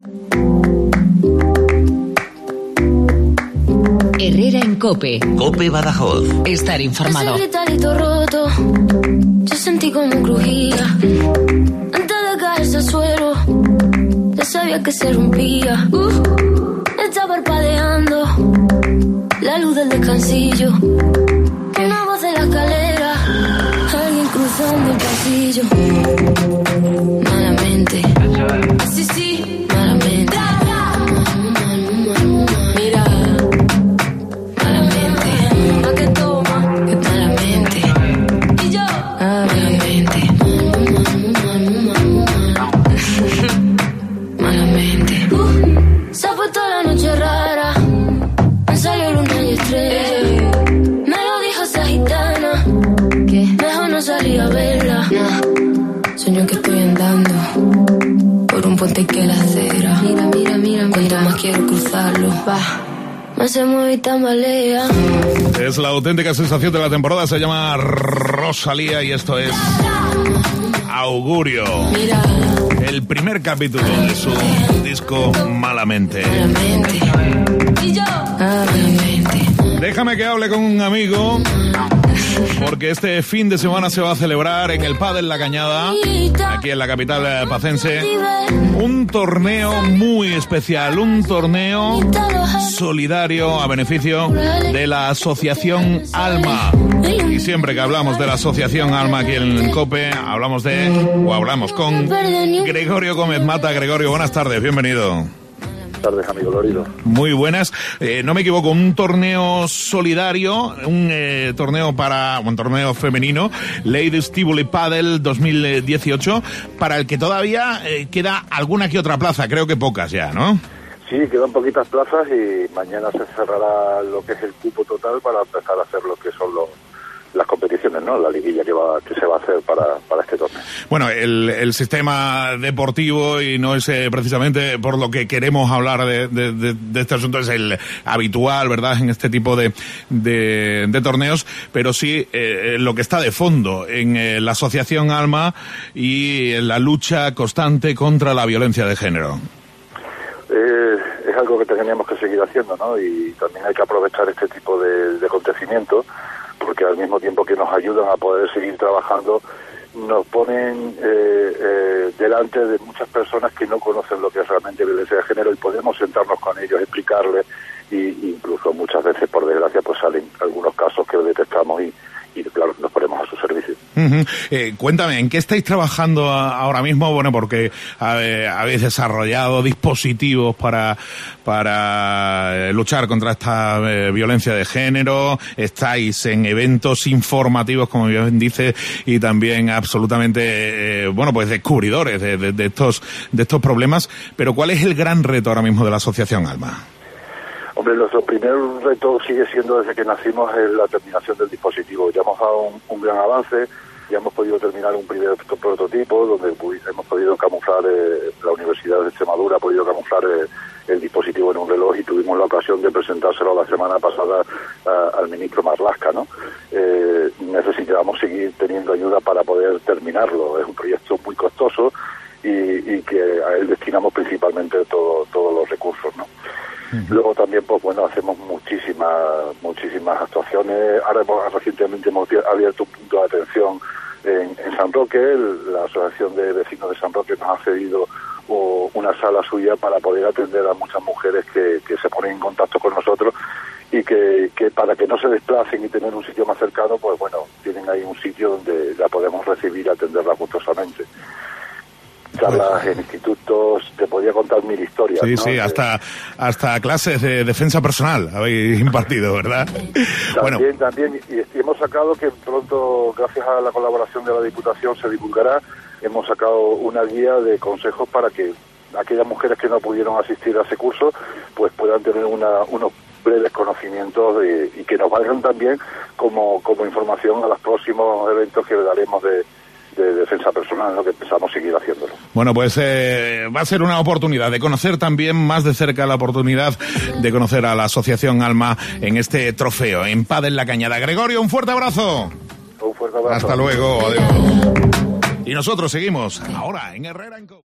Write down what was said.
Herrera en COPE. COPE Badajoz. Estar informado. Ese gritarito roto, yo sentí como crujía. Antes de caerse al suelo, ya sabía que se rompía. Está parpadeando la luz del descansillo. Una voz de la escalera, alguien cruzando el pasillo. Malamente, sí, malamente. Mira, malamente. Una que toma, que malamente. Y yo, malamente. Malamente. Se ha puesto la noche rara, me salió luna y estrella. Me lo dijo esa gitana, que mejor no salí a verla. Sueño que estoy andando por un puente que la acera. Mira, cuanto más quiero cruzarlo, más se mueve y tambalea. Es la auténtica sensación de la temporada, se llama Rosalía y esto es Augurio. Mira, el primer capítulo de su disco Malamente. Y yo, malamente. Déjame que hable con un amigo, porque este fin de semana se va a celebrar en el Pádel La Cañada, aquí en la capital pacense, un torneo muy especial, un torneo solidario a beneficio de la Asociación Alma. Y siempre que hablamos de la Asociación Alma aquí en COPE, hablamos con Gregorio Gómez Mata. Gregorio, buenas tardes, bienvenido. Buenas tardes, amigo Lorido. Muy buenas. No me equivoco, un torneo solidario, un torneo femenino, Ladies Tivoli Padel 2018, para el que todavía queda alguna que otra plaza, creo que pocas ya, ¿no? Sí, quedan poquitas plazas y mañana se cerrará lo que es el cupo total para empezar a hacer lo que son las competiciones, ¿no? La liguilla que se va a hacer para este torneo. Bueno, el sistema deportivo, y no es precisamente por lo que queremos hablar de este asunto, es el habitual, ¿verdad?, en este tipo de torneos, pero sí lo que está de fondo en la Asociación Alma y en la lucha constante contra la violencia de género. Es algo que teníamos que seguir haciendo, ¿no? Y también hay que aprovechar este tipo de acontecimientos, porque al mismo tiempo que nos ayudan a poder seguir trabajando, nos ponen delante de muchas personas que no conocen lo que es realmente violencia de género, y podemos sentarnos con ellos, explicarles, y incluso muchas veces, por desgracia, pues salen algunos casos que detectamos y claro, nos ponemos a su servicio. Cuéntame, ¿en qué estáis trabajando ahora mismo? Bueno, porque habéis desarrollado dispositivos para luchar contra esta violencia de género, estáis en eventos informativos, como bien dice, y también absolutamente, pues descubridores de estos problemas. Pero ¿cuál es el gran reto ahora mismo de la Asociación Alma? Hombre, nuestro primer reto sigue siendo, desde que nacimos, es la terminación del dispositivo. Ya hemos dado un gran avance, ya hemos podido terminar un primer prototipo donde hemos podido camuflar, la Universidad de Extremadura ha podido camuflar el dispositivo en un reloj, y tuvimos la ocasión de presentárselo la semana pasada al ministro Marlaska, ¿no? Necesitamos seguir teniendo ayuda para poder terminarlo. Es un proyecto muy costoso y que a él destinamos principalmente todos los recursos, ¿no? Luego también, hacemos muchísimas actuaciones. Ahora recientemente hemos abierto un punto de atención en San Roque. La Asociación de Vecinos de San Roque nos ha cedido una sala suya para poder atender a muchas mujeres que se ponen en contacto con nosotros, y que para que no se desplacen y tener un sitio más cercano, tienen ahí un sitio donde la podemos recibir y atenderla gustosamente. Charlas en institutos, te podía contar 1000 historias. Sí, ¿no? Sí, hasta clases de defensa personal habéis impartido, ¿verdad? También, y hemos sacado, que pronto, gracias a la colaboración de la Diputación, se divulgará, hemos sacado una guía de consejos para que aquellas mujeres que no pudieron asistir a ese curso, pues puedan tener unos breves conocimientos y que nos valgan también como información a los próximos eventos que daremos de defensa personal, ¿no? Que pensamos seguir haciéndolo. Bueno, pues va a ser una oportunidad de conocer también más de cerca, la oportunidad de conocer a la Asociación Alma en este trofeo, en Pádel La Cañada. Gregorio, un fuerte abrazo. Un fuerte abrazo. Hasta luego, adiós. Y nosotros seguimos ahora en Herrera en COPE.